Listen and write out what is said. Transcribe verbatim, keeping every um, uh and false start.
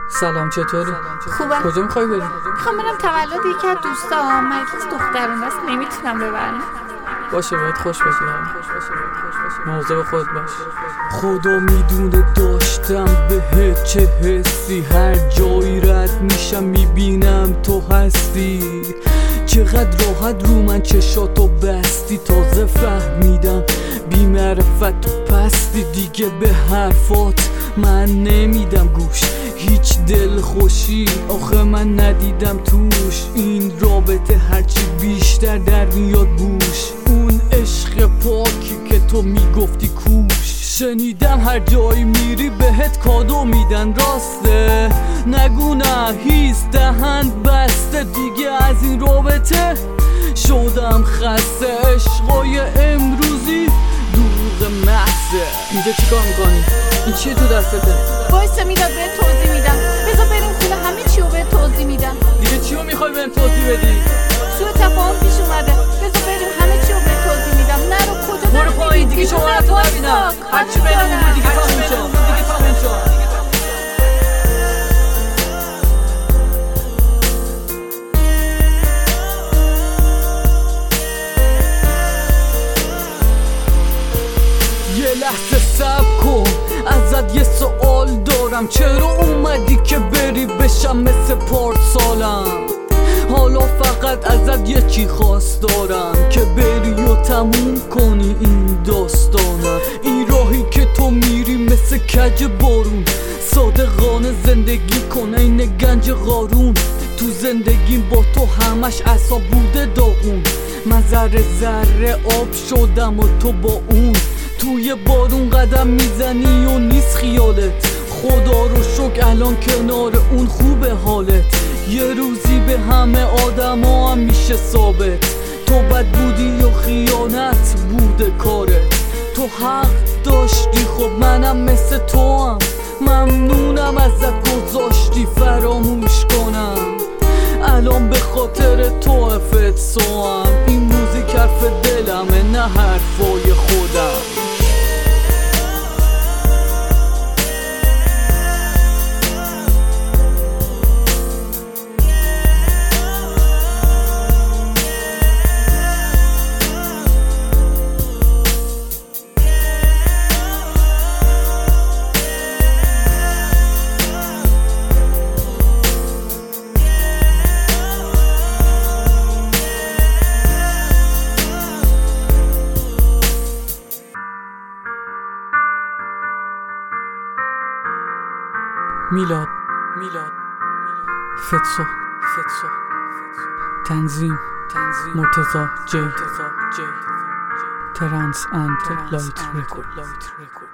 سلام، چطوری؟ خوبه. کجا میخوای بریم؟ میخوام برم تولد یکی از دوستام، مجلس دخترونه است، نمیتونم ببرم. باشه، بهت خوش بگذره. مواظب خودت باش. خدا میدونه داشتم بهت چه حسی، هر جایی رد میشم میبینم تو هستی. چقدر راحت رو من چشاتو بستی، تازه فهمیدم بی معرفت و پستی. دیگه به حرفات من نمیدم گوش، هیچ دل خوشی آخه من ندیدم توش. این رابطه هرچی بیشتر در میاد بوش، اون عشق پاکی که تو میگفتی کوش. شنیدم هر جایی میری بهت کادو میدن، راسته؟ نگو نه، هیز دهن بسته. دیگه از این رابطه شدم خسته، عشقای امروزی دروغ محضه. اینجا چیکار میکنی؟ این چیه تو دستته؟ وایسا میداد بهت توضیح میدم، بذار بریم خونه همه چیو بهت توضیح میدم. دیگه چیو میخوای بهم توضیح بدی؟ سوء تفاهم پیش اومده، بذار بریم همه چیو بهت توضیح میدم. نرو کجا برو پایین، دیگه شماره‌تو نبینم. هرچی بینمون بود دیگه تموم شد، دیگه تموم شد. یه لحظه صبر کن، ازت یه سوال دارم. چرا اومدی که بری بشم مثل پارسالم؟ حالا فقط ازت یه چی خواست دارم، که بری و تموم کنی این داستانم. این راهی که تو میری مثل کج بارون، صادقانه زندگی کن این گنج قارون. تو زندگیم با تو همش عصا بوده داغون، من ذره ذره آب شدم و تو با اون. توی بارون قدم میزنی و نیست خیالت، خدا رو شکر الان کنار اون خوبه حالت. یه روزی به همه آدم ها هم میشه ثابت، تو بد بودی یا خیانت بوده کارت. تو حق داشتی، خب منم مثل تو هم، ممنونم ازت گذاشتی فراموش کنم. الان به خاطر تو افتسو هم، این موزیک حرف دلمه نه حرفای خودم. میلاد میلاد فتسو فتسو تنظیم تنظیم مرتضی جی ترانس اند لایت رکورد.